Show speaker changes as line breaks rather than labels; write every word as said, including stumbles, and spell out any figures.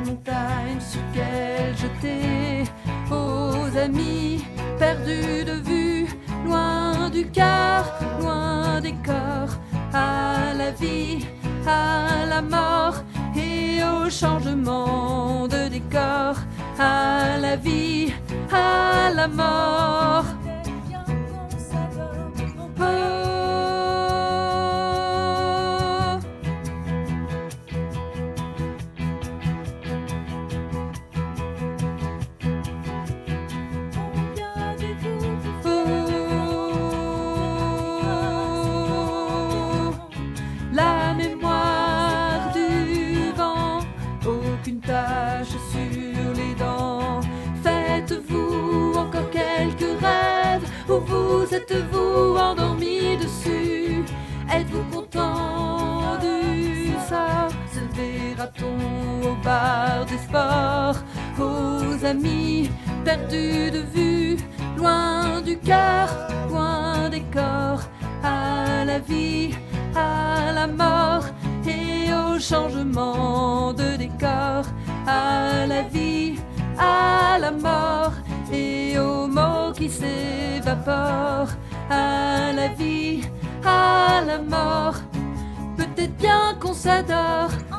montagne sur quelle jeter aux amis perdus de vue, loin du quart, loin des corps, à la vie, à la mort et au changement de décor, à la vie, à la mort. Oh. La mémoire du vent, aucune tache sur les dents. Faites-vous encore quelques rêves, ou vous êtes-vous endormi dessus? Êtes-vous content du sort? Se verra-t-on au bar des sports? Aux amis perdus de vue, loin du cœur, loin des corps, à la vie, à la mort et au changement de décor, à la vie, à la mort et aux mots qui s'évaporent, à la vie, à la mort. Peut-être bien qu'on s'adore